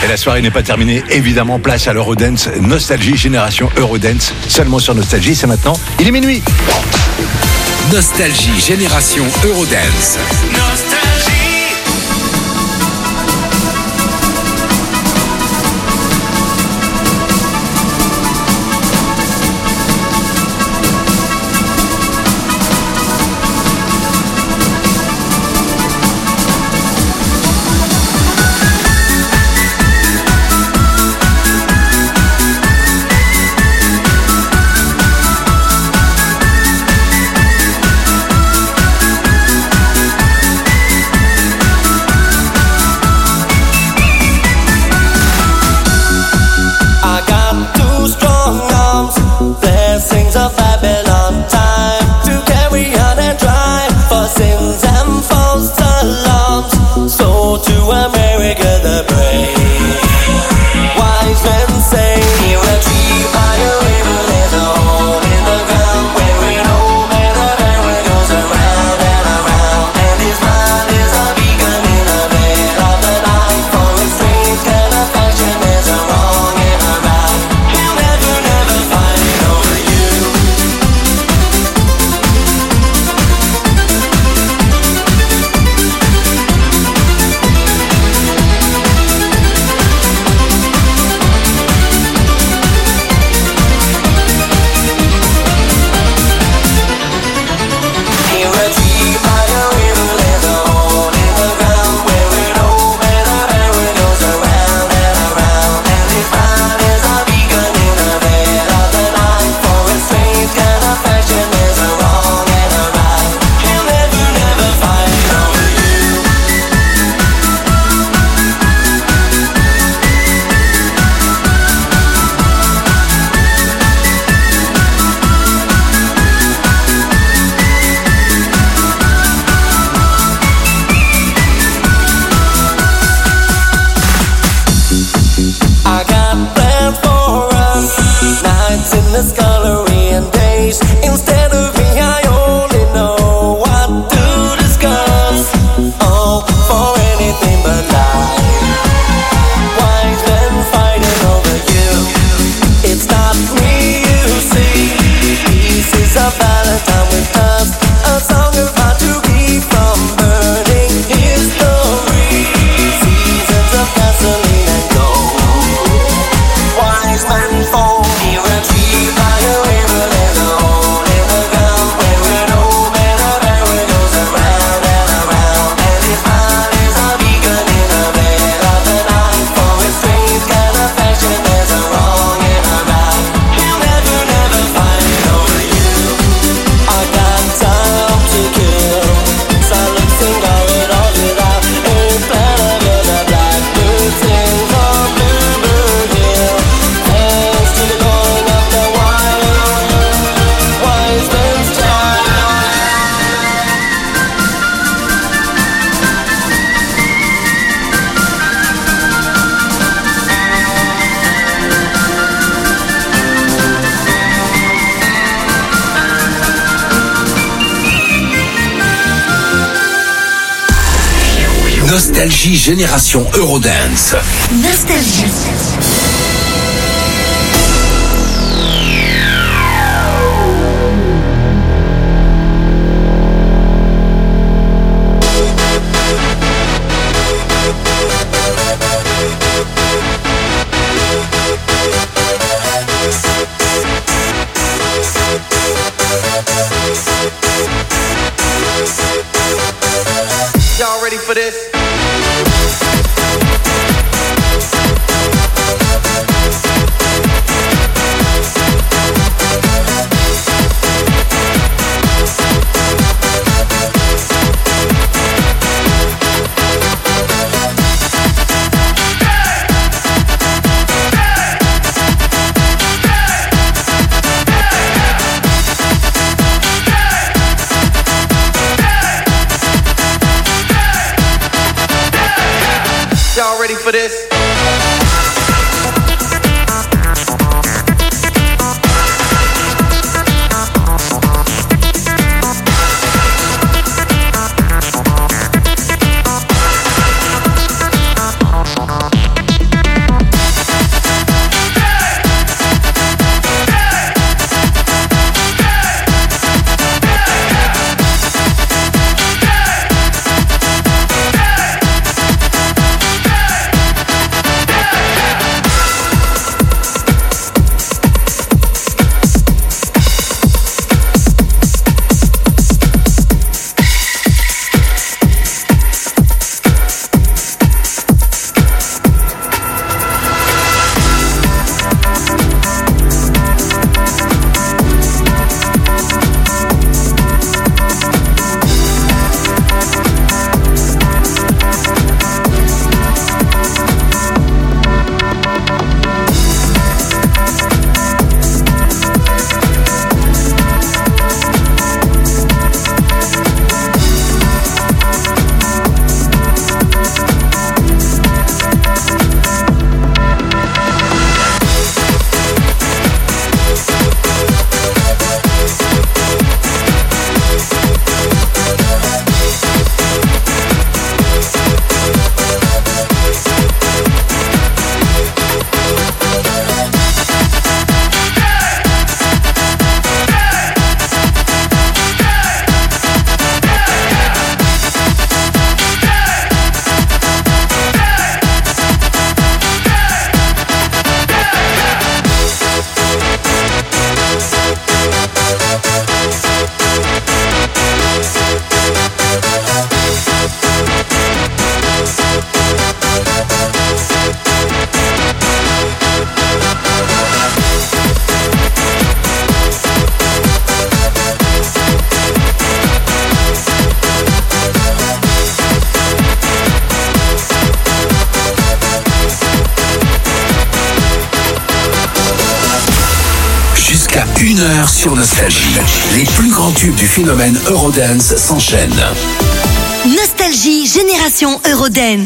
Et la soirée n'est pas terminée, évidemment, place à l'Eurodance. Nostalgie, génération Eurodance. Seulement sur Nostalgie, c'est maintenant. Il est minuit. Nostalgie, génération Eurodance. Nostalgie, génération Eurodance. Nostalgie. Y'all ready for this? Y'all ready for this? 1 heure sur Nostalgie. Les plus grands tubes du phénomène Eurodance s'enchaînent. Nostalgie, génération Eurodance.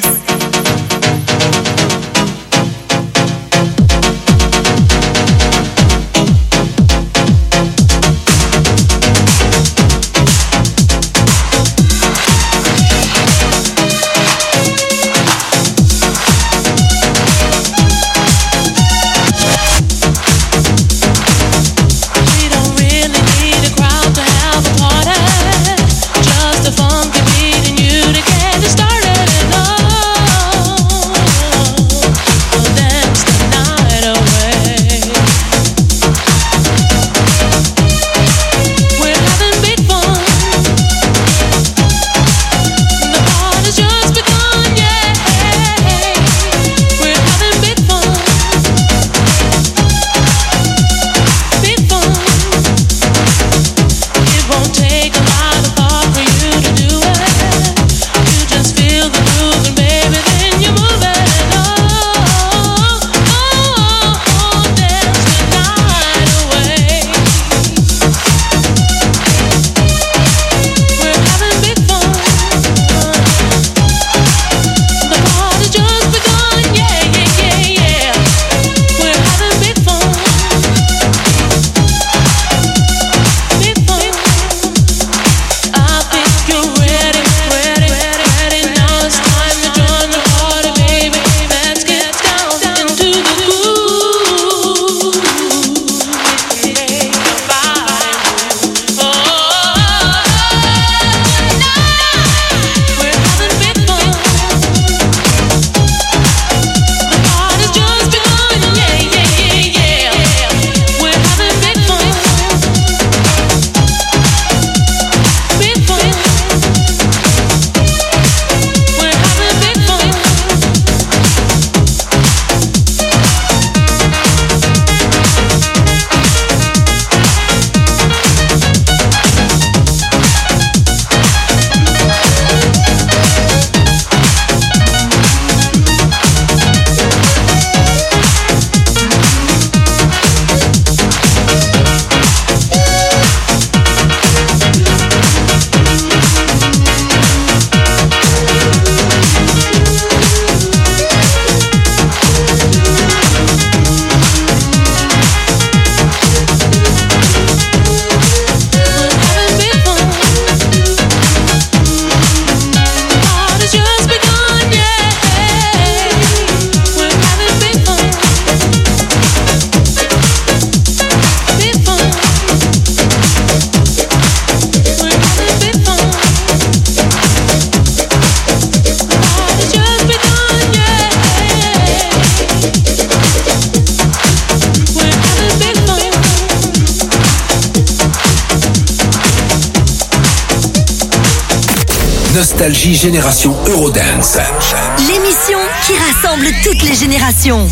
Nostalgie Génération Eurodance. L'émission qui rassemble toutes les générations.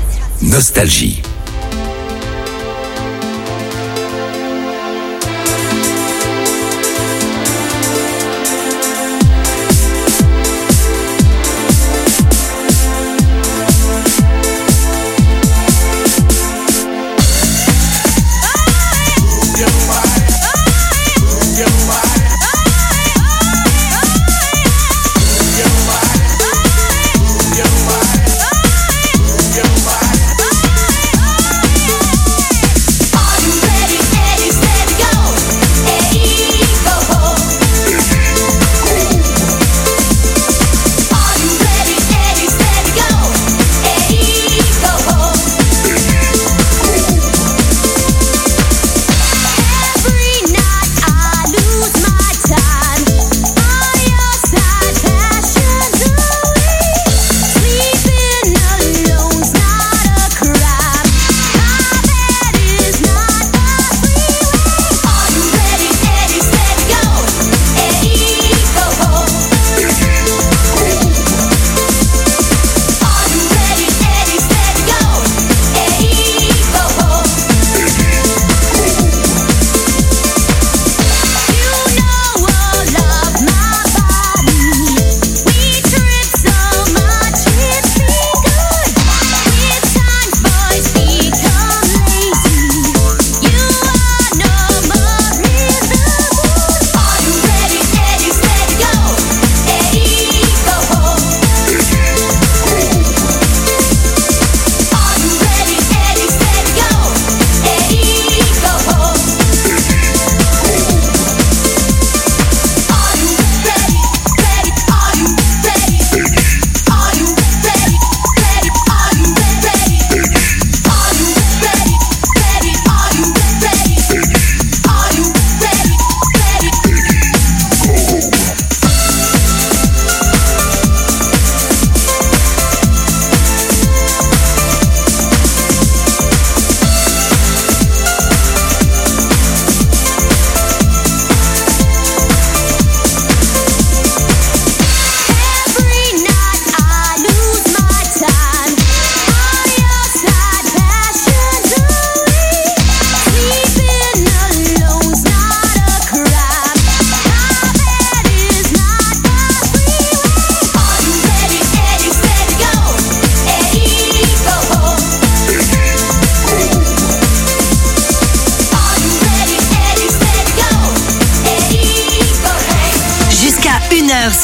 Nostalgie.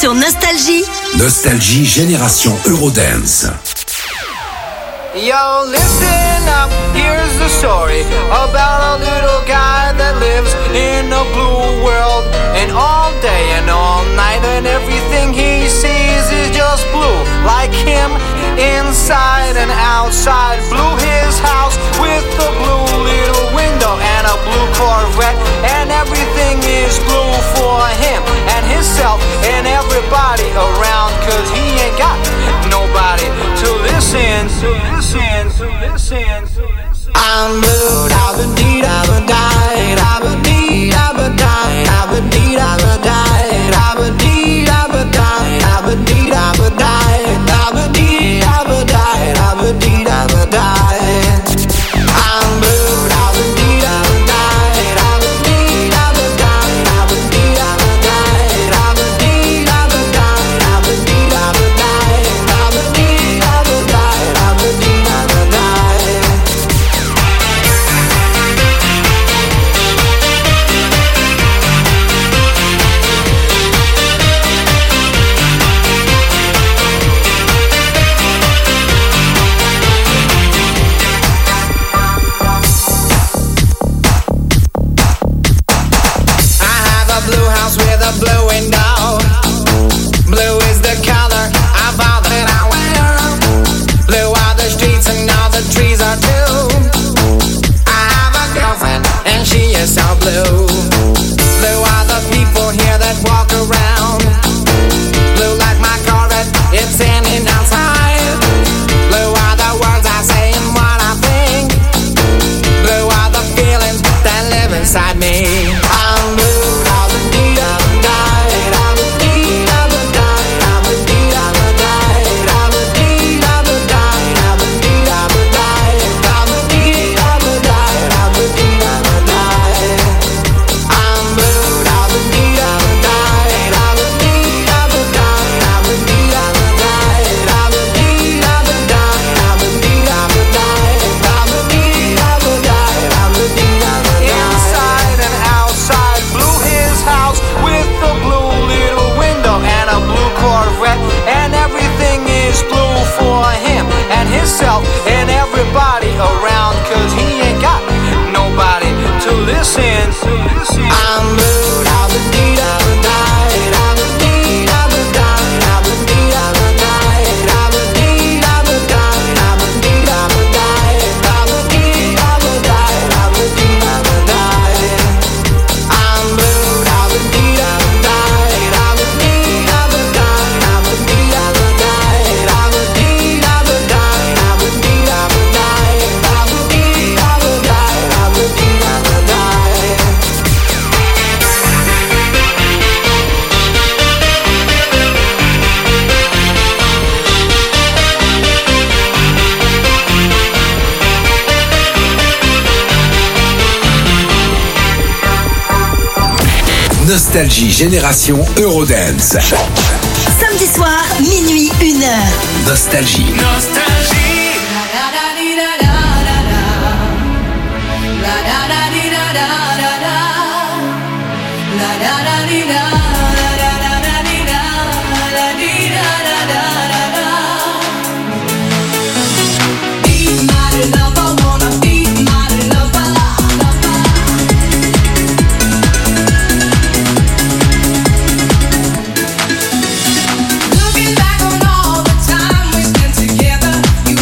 Sur Nostalgie. Nostalgie Génération Eurodance. Yo, listen up, here's the story about a little guy that lives in a blue world. And all day and all night and everything he sees is just blue. Like him, inside and outside. Blue his house with a blue little window and a blue Corvette. And everything is blue for him and himself and everybody around. Cause he ain't got nobody to listen to. I'm blue, da-ba-dee, da-ba-die, da-ba-dee, da-ba-die, da-ba-dee, da-ba-die, da-ba-dee, da-ba-die, da-ba-dee, da-ba-die, da-ba-dee, da-ba-die, da-ba-dee, da-ba-die. I'm blue, da-ba-dee, da-ba-die, da-ba-dee, da-ba-die, da-ba-dee, da-ba-die, da-ba-dee, da-ba-die, da-ba-dee, da-ba-die, da-ba-dee, da-ba-die, da-ba-dee, da-ba-die. With a blue window. Blue is the color of all that I wear. Blue are the streets and all the trees are too. I have a girlfriend and she is so blue. Blue are the people here that walk around. Blue like my Corvette, it's in and outside. Blue are the words I say and what I think. Blue are the feelings that live inside me. I'm blue. And everybody around, cause he ain't got nobody to listen to. I'm blue, da-ba-dee, da-ba-die, da-ba-dee, da-ba-die, da-ba-dee, da-ba-die, da-ba-dee, da-ba-die, da-ba-dee, da-ba-die, da-ba-dee, da-ba-die, da-ba-dee, da-ba-die. I'm blue, da-ba-dee, da-ba-die, da-ba-dee, da-ba-die, da-ba-dee, da-ba-die, da-ba-dee, da-ba-die. Nostalgie Génération Eurodance. Samedi soir, minuit, 1h. Nostalgie. Looking back on all the time we spent together, you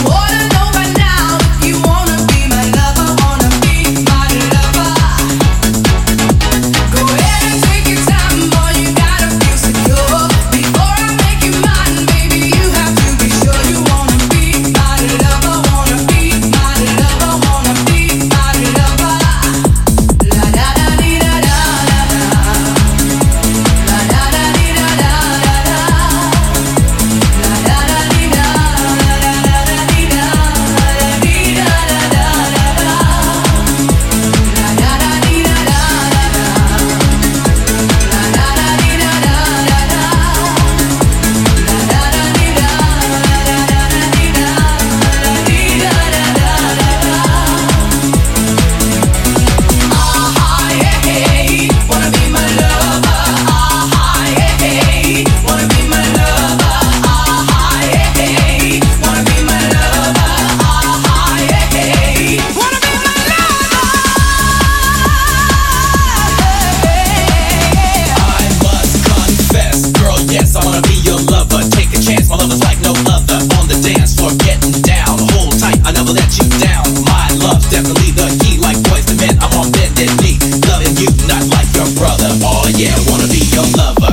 you're getting down. Hold tight, I never let you down. My love's definitely the key, like boys to men. I'm on bended knee, loving you, not like your brother. Oh yeah, wanna be your lover.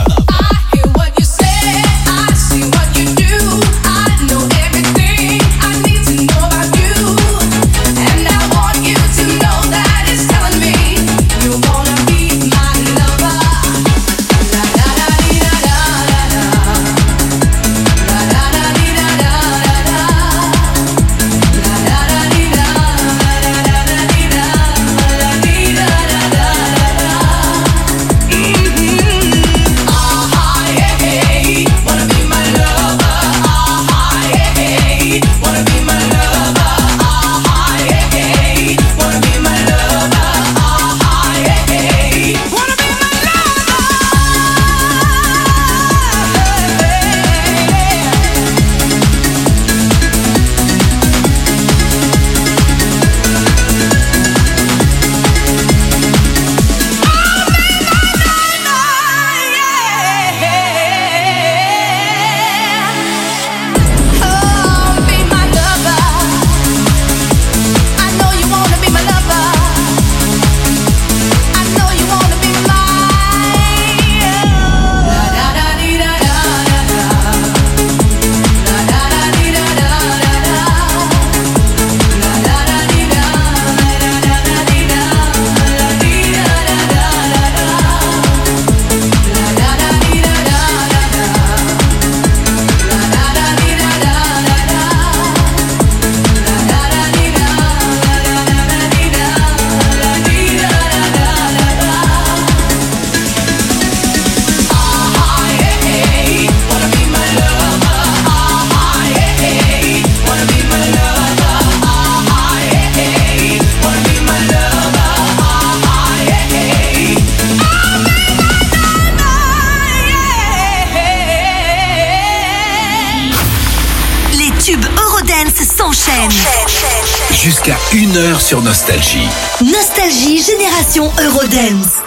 Jusqu'à 1h sur Nostalgie. Nostalgie Génération Eurodance.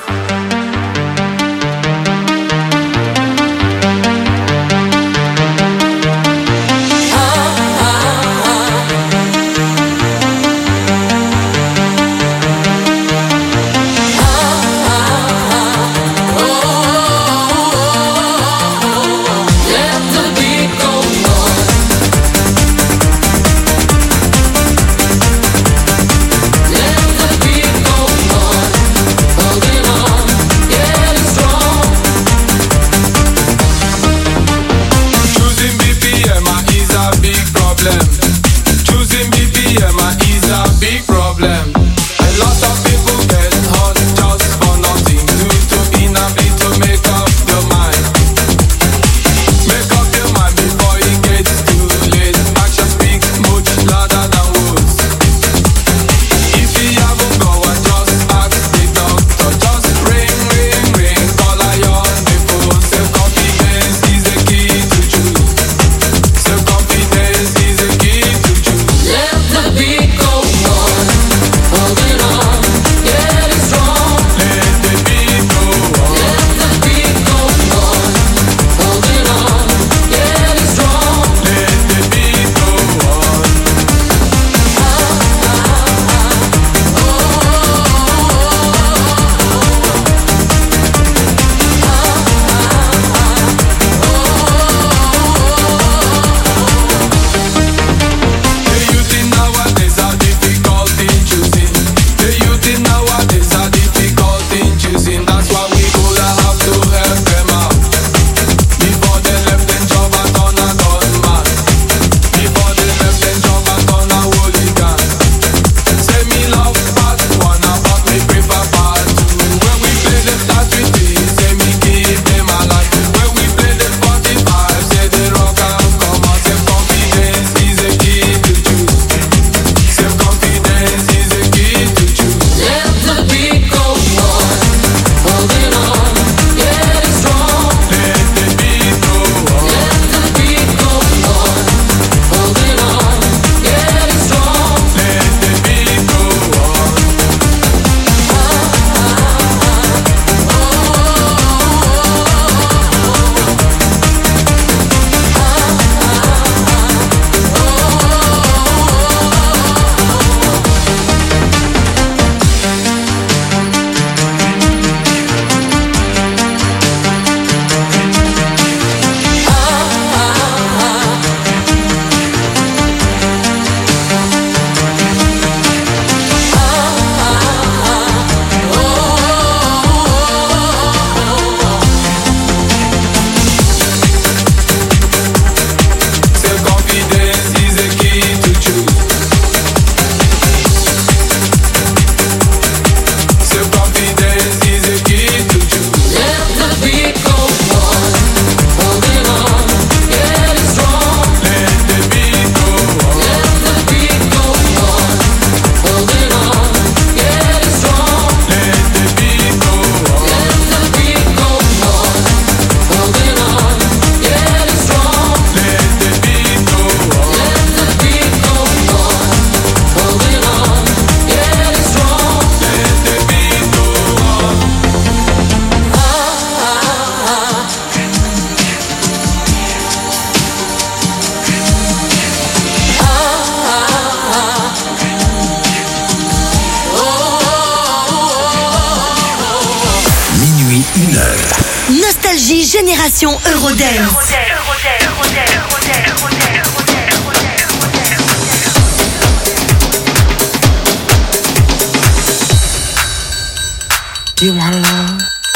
Holding on. Génération Eurodance. Do you want love?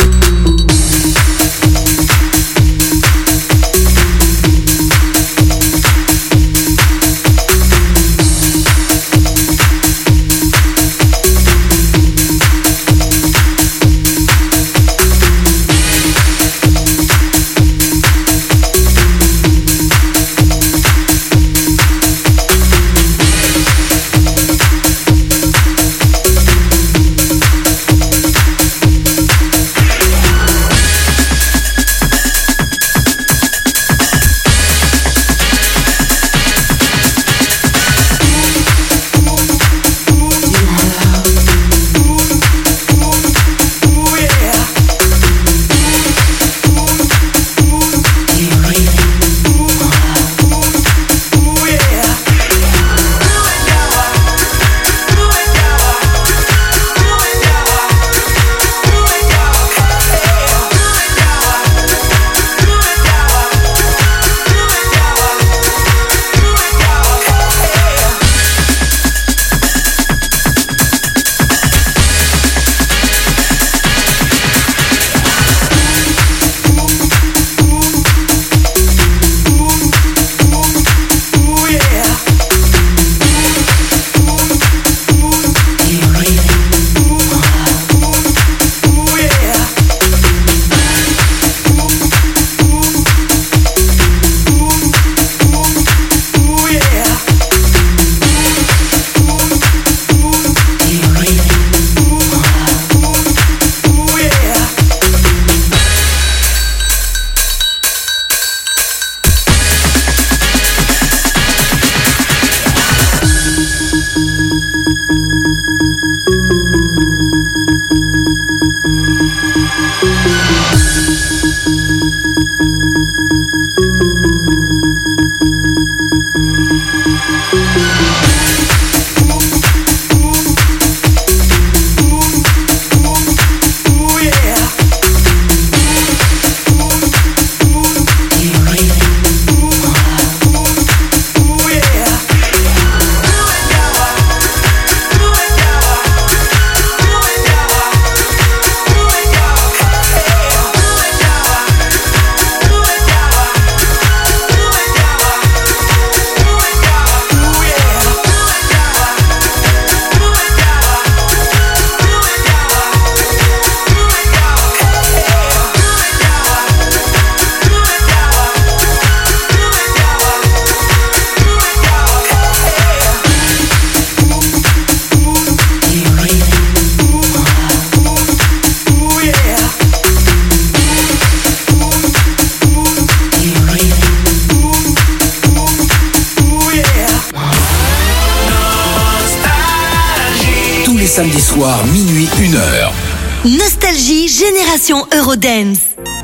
Samedi soir, minuit, 1h. Nostalgie Génération Eurodance.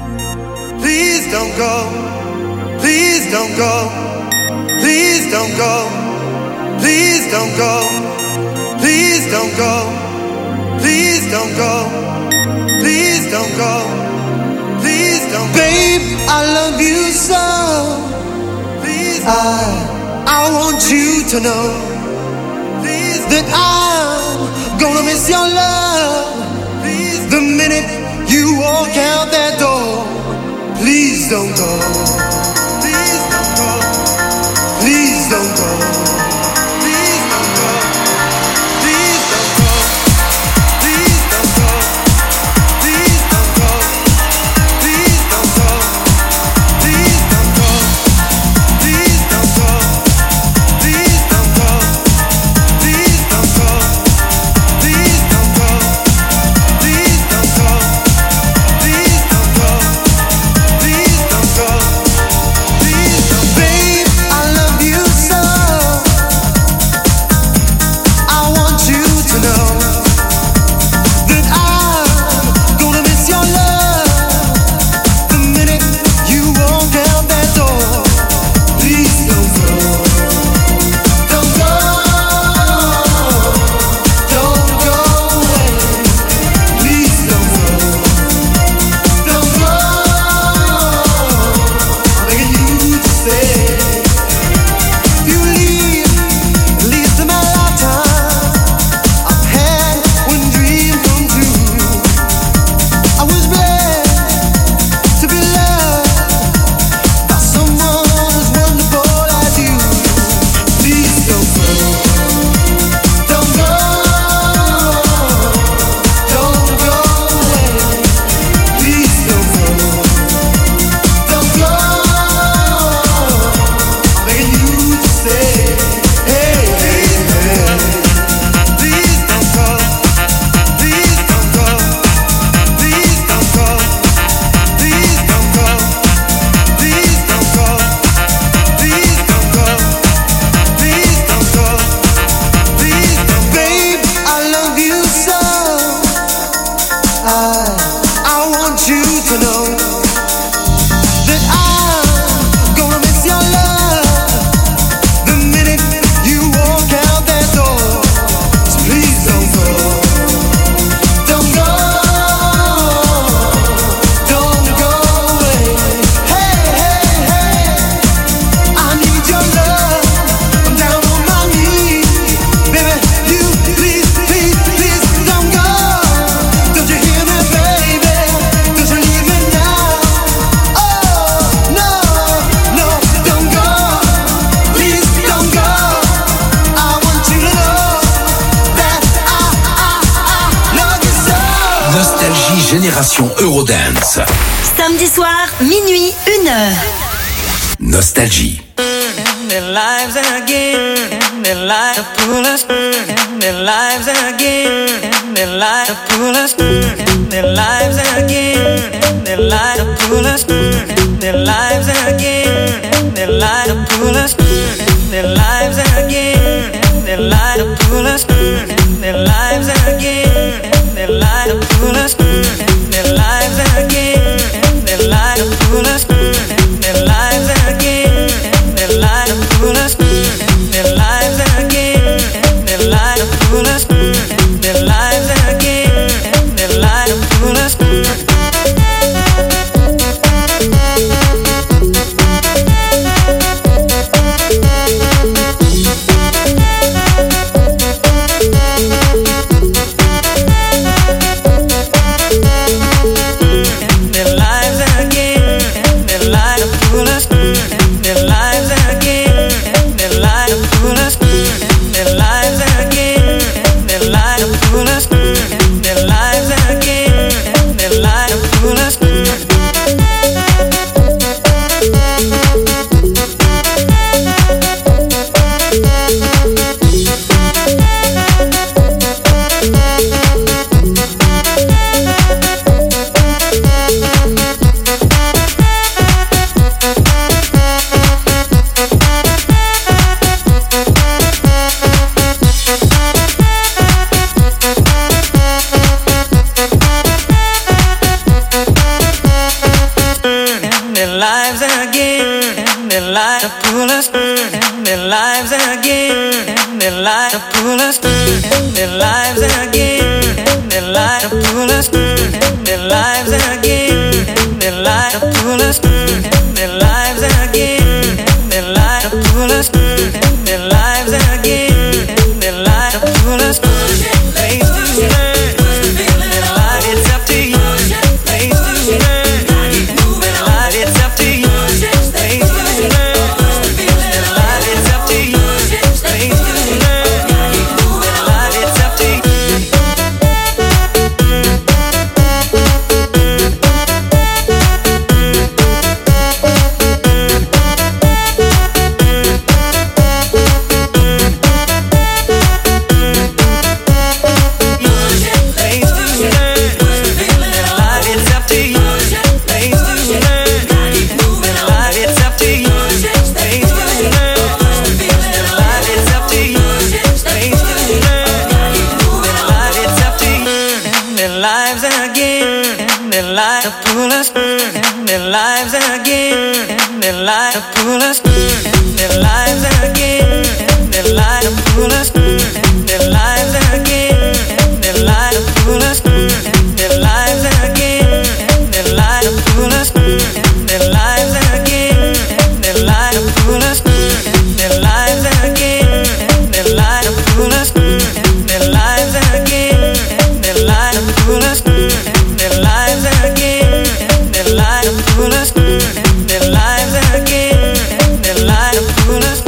Please don't go. Please don't go. Please don't go. Please don't go. Please don't go. Please don't go. Please don't go. Please don't go. Babe, I love you so. Please. I want you to know. Please. That I'm gonna miss your love. Please. The minute you walk out that door. Please don't go. Please don't go. Please don't go. Please don't go. Please don't go. Please don't go. Please don't go. Please don't go. Please don't go. Please don't go. Please don't go. Please don't go. Please don't go. Please don't go. Please don't go. Please don't go. Génération Eurodance. Samedi soir, minuit, 1h. Nostalgie. Their lives again, their lives to pull us, their lives again, their lives to pull us, their lives again, their lives to pull us, their lives again, their lives to pull us, their lives again, their lives to pull us, their lives again, their lives to pull us, their lives again, their lives to pull us, their lives again. Their lives to pull us, their lives again, their lives to pull us, their lives again, their lives to pull us. Their lives again, their lives to pull us, their lives again, their lives to pull us, their lives again, their lives to pull us, their lives again, their lives to pull us. Their lives again, their lives to pull us, their lives again, their lives to pull us, their lives again, their lives to pull us, their lives again, their lives to pull us, their lives again, their lives to pull us, their lives again, their lives to pull us. Place to learn, their life, it's up to you. Place to learn. It's up to you. Place to learn. Their life, it's up to you. Place to learn. Their life, it's up to you. pull us, their lives again, their lives to pull us, their lives again, their lives to pull us, their lives again, their lives to pull us, their lives again, their lives to pull us, their lives again, their lives to pull us, their lives again, their lives to pull us, their lives again, their lives to pull us, their lives again, their lives to pull us, their lives again, their lives to pull us.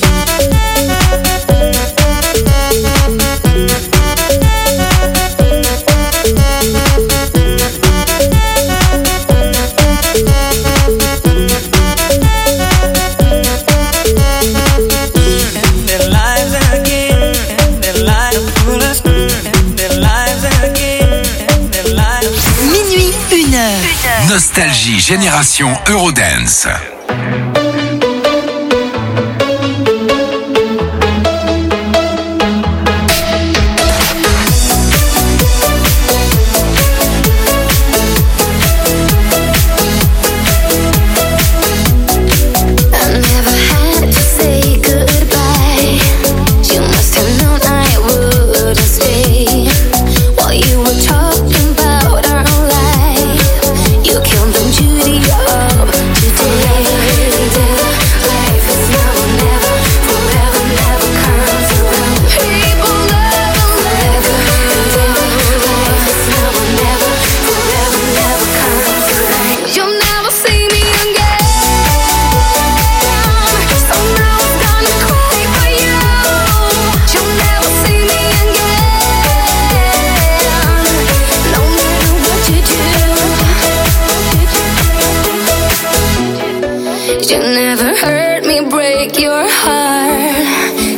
Nostalgie Génération Eurodance. Today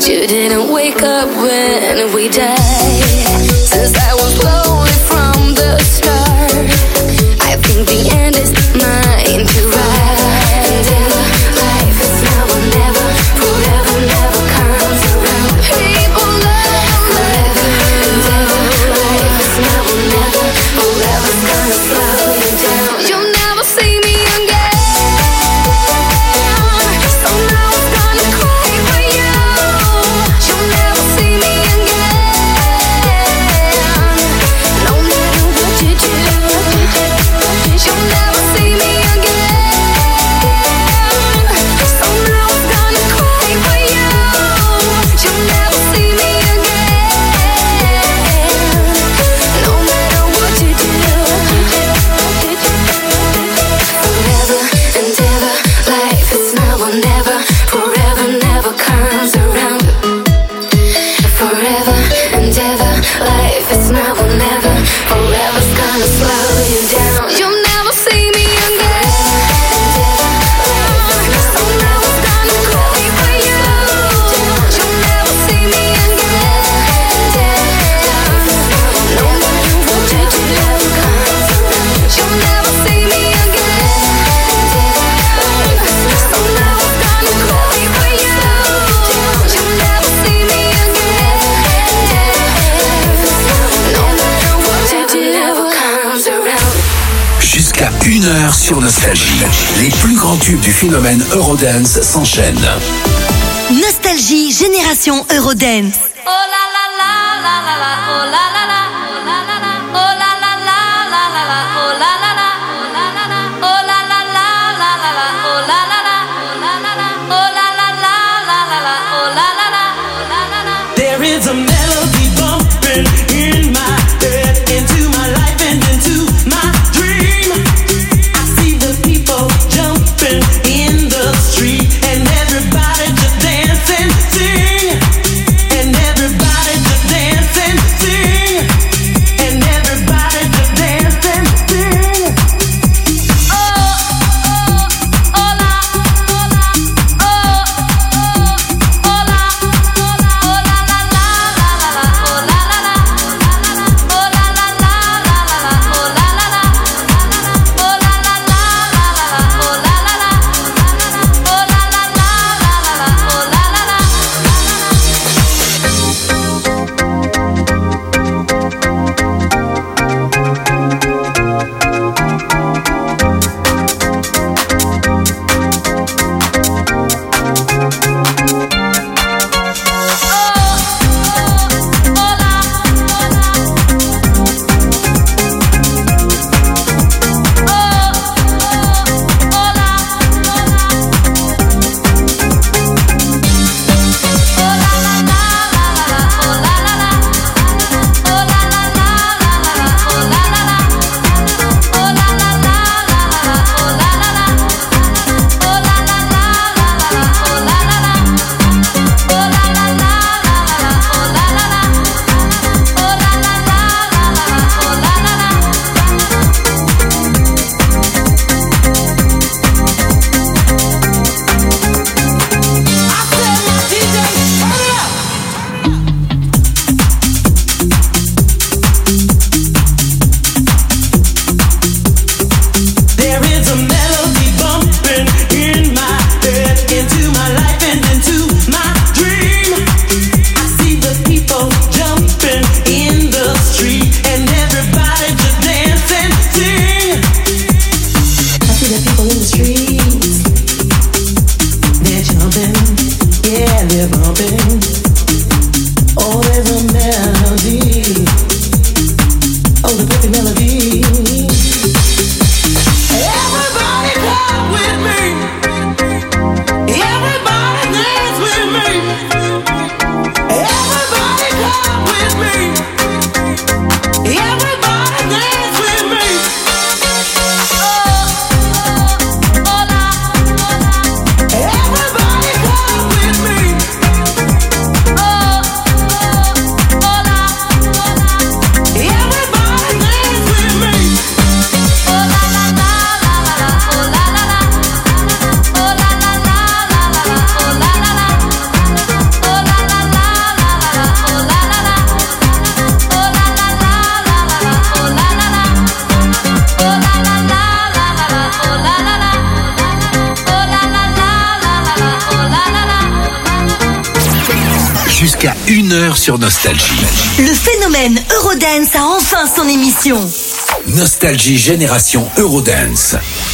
You didn't wake up when we died. Since I was lonely from the start, I think the end is mine to ride. And if life is now or never, forever never comes around. People love forever and ever. Life is now or never, forever's gonna slow you down. You'll never see me again. So now I'm gonna cry for you. You'll never see me again. No matter what you do, you'll never see me again. So now I'm gonna cry for you. You'll never see me again. No matter what you do. Forever and ever, life is now or never. Forever never comes around. Forever and ever, life is now or never. Forever's gonna slow you down. You'll never see me again. So now I'm gonna cry for you. You'll never see me again. No matter what you do, you'll never see me again. So now I'm gonna cry for you. You'll never see me again. No matter what you do, never comes around. Jusqu'à 1h sur Nostalgie. Les plus grands tubes du phénomène Eurodance s'enchaînent. Nostalgie Génération Eurodance. Oh la la la la la la, oh la la la, oh la la la la la la, oh la la la, oh la la la la la la, oh la la la, oh la la la la la la, oh la la la. There is a melody bumping in my head, into my life and into my dream. I see the people jumping in the street, and everybody just dance and sing. And everybody just dance and sing. And everybody just dance and sing. Oh, oh, oh, la, oh, la, oh, oh, oh, la, oh, la, la, la, la, la, oh, la, la, la, oh, la, la, la, la, la, oh, la, la, la, oh, la, la, la, la, oh, la, la, la, oh, la, la, la, la, oh, la, la, la. There is a melody bumping in my head, into my life and into my dream. I see the people jumping in the street, and everybody just dance and sing. I see the people in the streets, they're jumping, yeah, they're bumping. Oh, there's a melody, oh, the perfect melody. Everybody clap with me. Everybody dance with me. Everybody clap with me. Everybody dance with me. Oh, oh, la, oh, la. Everybody clap with me. Oh, oh, la, oh, la. Jusqu'à 1h sur Nostalgie. Le phénomène Eurodance a enfin son émission. Nostalgie Génération Eurodance.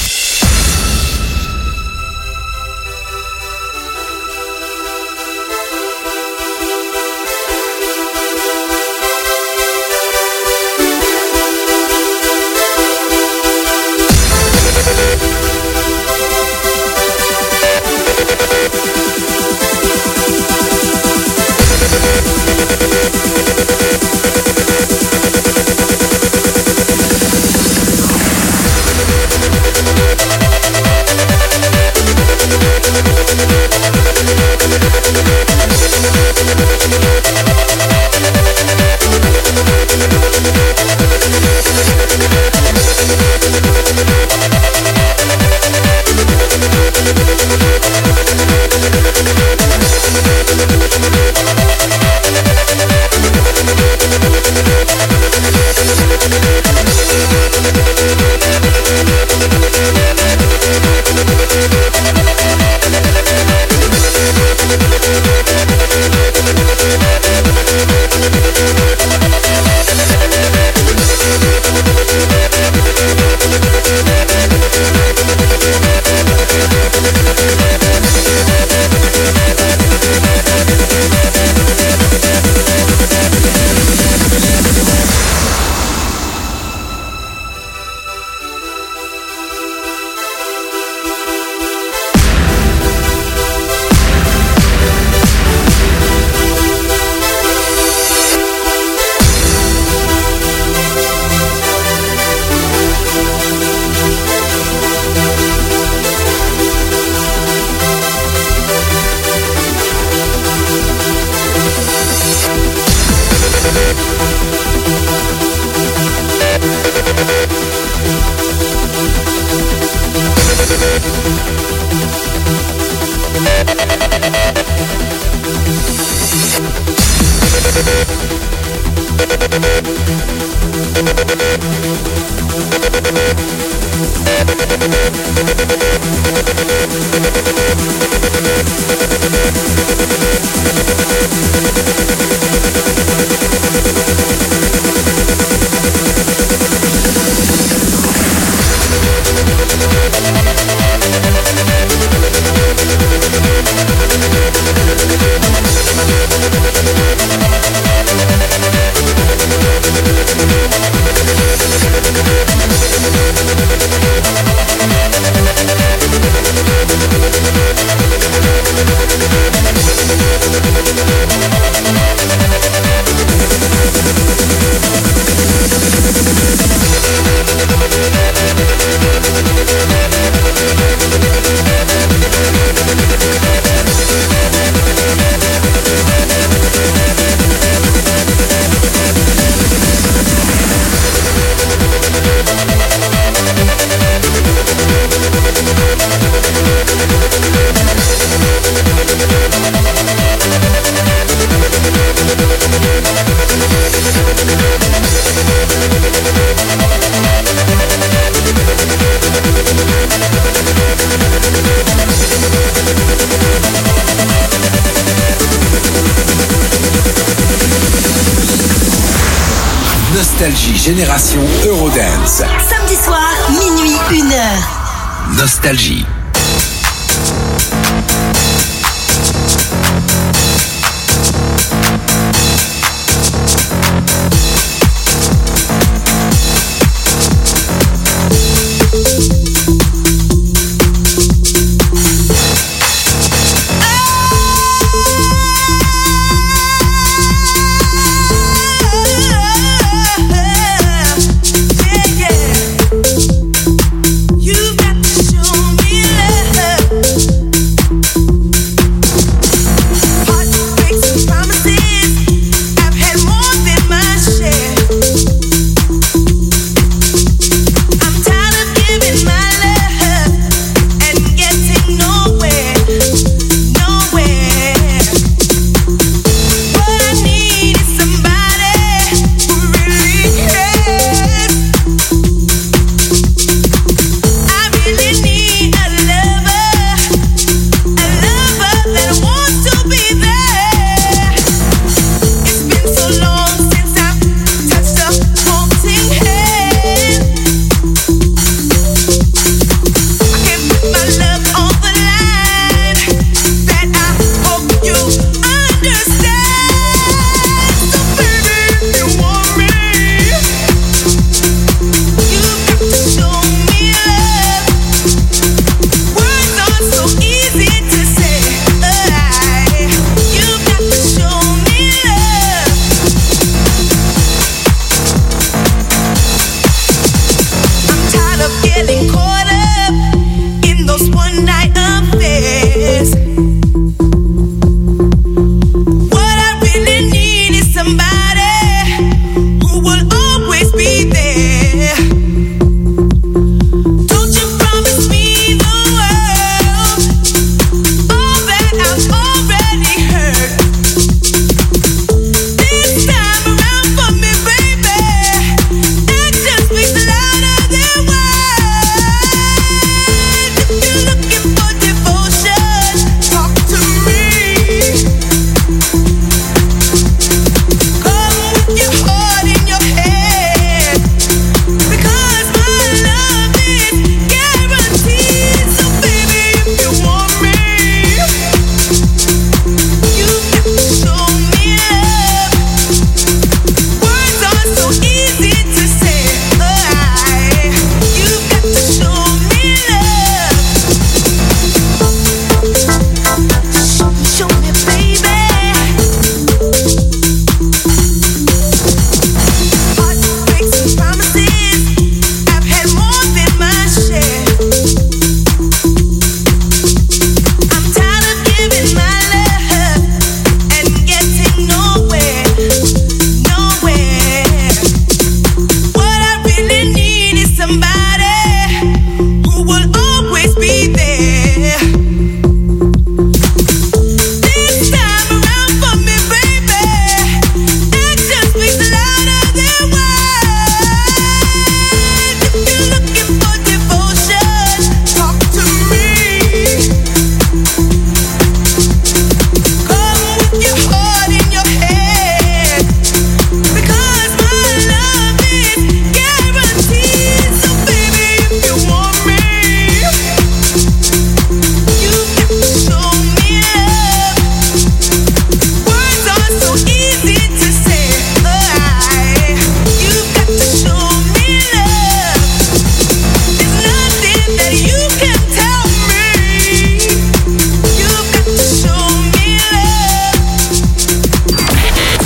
Nostalgie Génération Eurodance. Samedi soir, minuit, 1h. Nostalgie. You've got to show me love.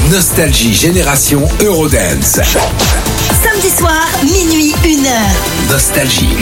Nostalgie Génération Eurodance. Samedi soir, minuit, 1h. Nostalgie.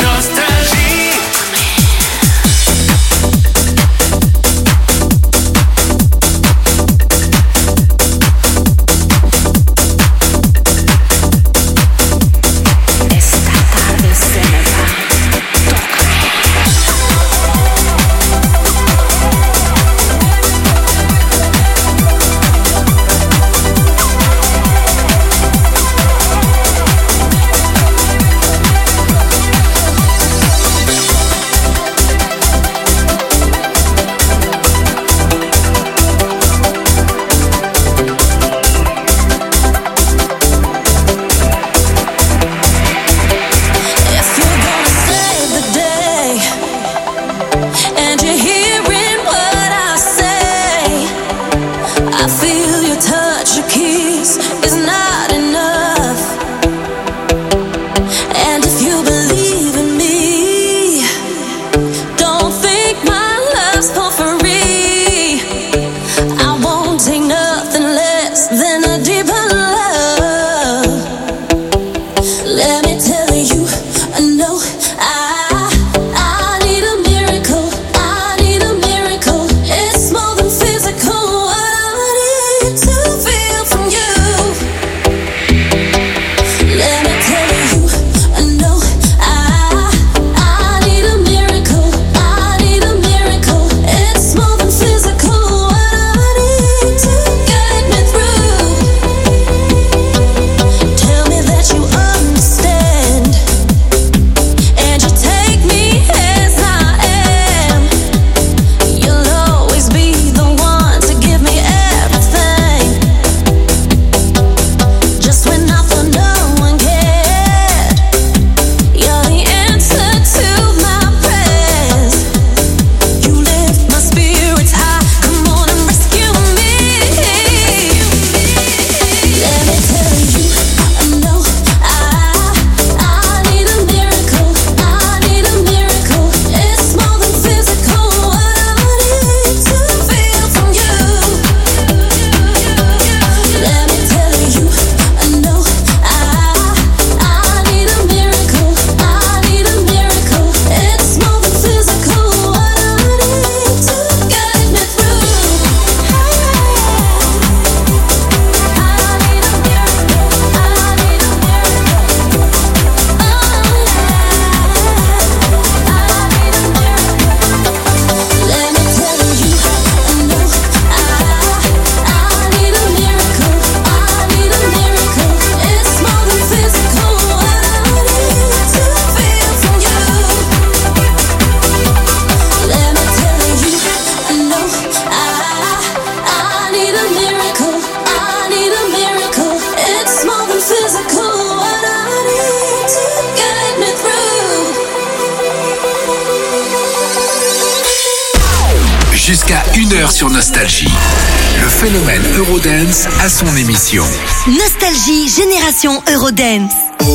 Jusqu'à 1h sur Nostalgie. Le phénomène Eurodance a son émission. Nostalgie Génération Eurodance.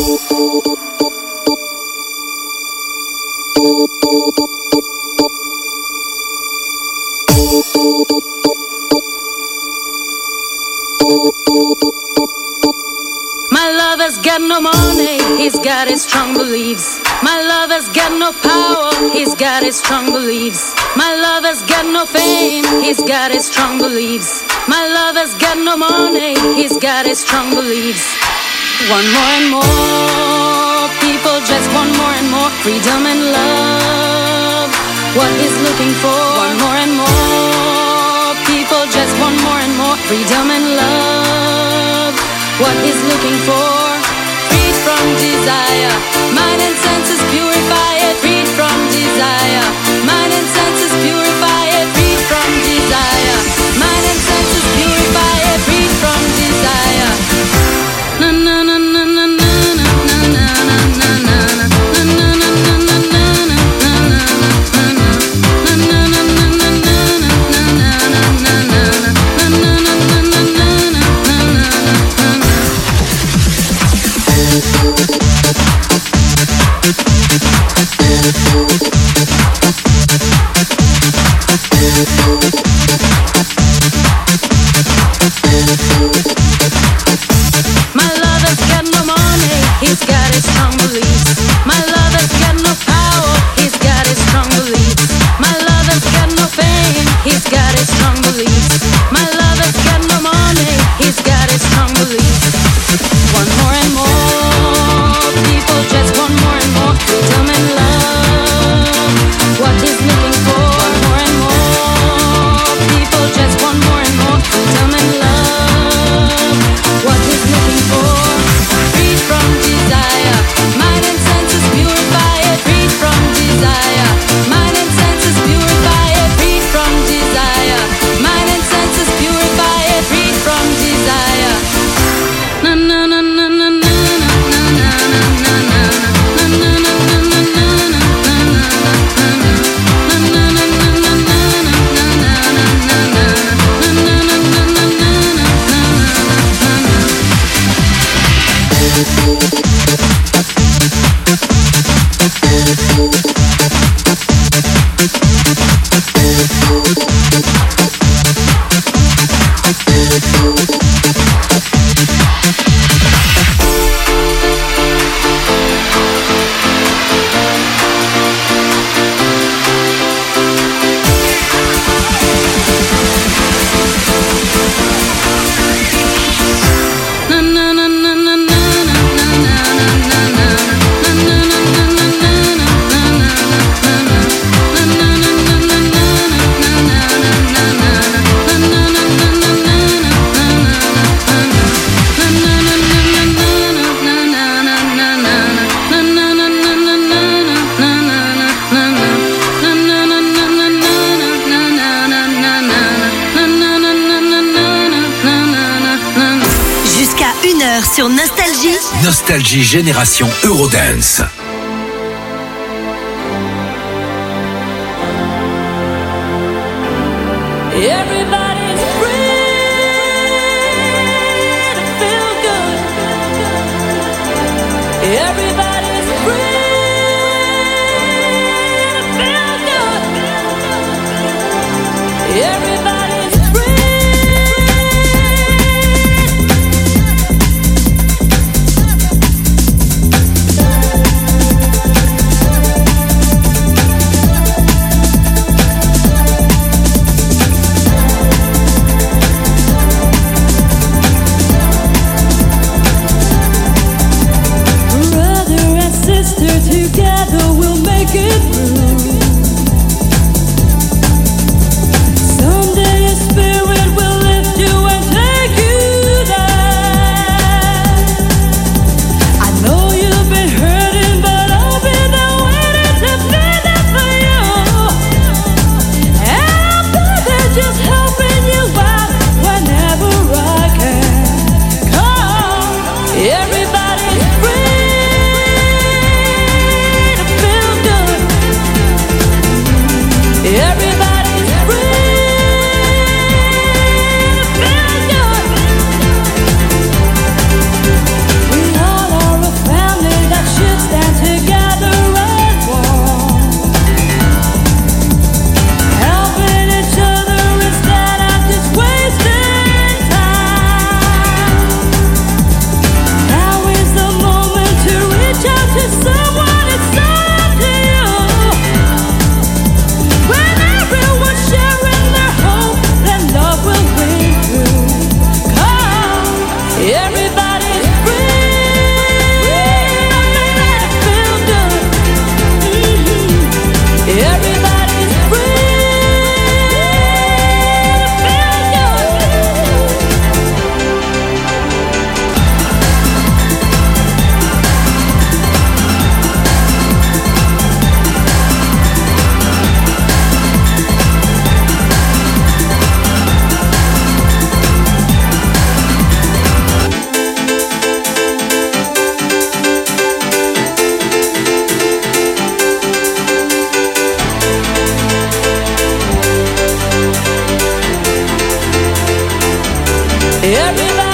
My lover's got no money, he's got his strong beliefs. My lover's got no power, he's got his strong beliefs. My lover's got no fame, he's got his strong beliefs. My lover's got no money, he's got his strong beliefs. One more and more, people just want more and more freedom and love. What he's looking for, one more and more, people just want more and more freedom and love. What he's looking for, freed from desire, mind and senses purify it, freed from desire, mind and senses purify it, freed from desire, mind and senses purify it, freed from desire. Na na na na na na na na na na na na. Sur Nostalgie. Nostalgie Génération Eurodance. Everybody